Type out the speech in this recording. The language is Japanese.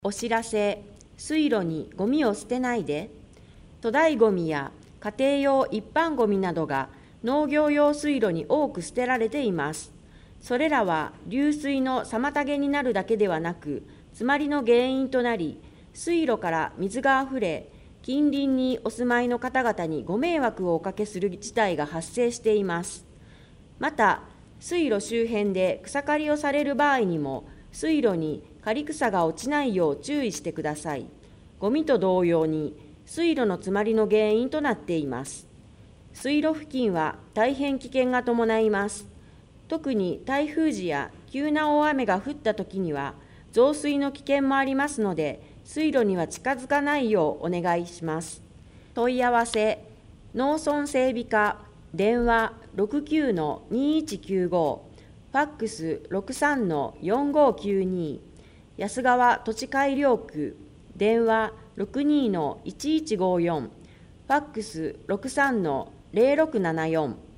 お知らせ、水路にゴミを捨てないで。途絶ゴミや家庭用一般ゴミなどが農業用水路に多く捨てられています。それらは流水の妨げになるだけではなく、詰まりの原因となり、水路から水があふれ、近隣にお住まいの方々にご迷惑をおかけする事態が発生しています。また、水路周辺で草刈りをされる場合にも、水路に刈り草が落ちないよう注意してください。ゴミと同様に、水路の詰まりの原因となっています。水路付近は大変危険が伴います。特に台風時や急な大雨が降ったときには、増水の危険もありますので、水路には近づかないようお願いします。問い合わせ、農村整備課、電話 69-2195、ファックス 63-4592、安川土地改良区、電話 62-1154、ファックス 63-0674